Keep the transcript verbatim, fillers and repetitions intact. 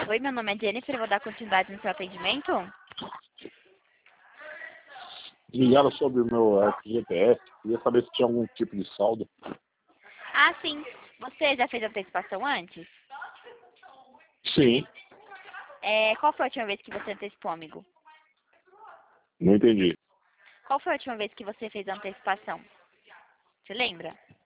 Oi, meu nome é Jennifer, eu vou dar continuidade no seu atendimento. Ligaram sobre o meu F G T S. Queria saber se tinha algum tipo de saldo. Ah, sim. Você já fez antecipação antes? Sim. É, qual foi a última vez que você antecipou, amigo? Não entendi. Qual foi a última vez que você fez a antecipação? Você lembra?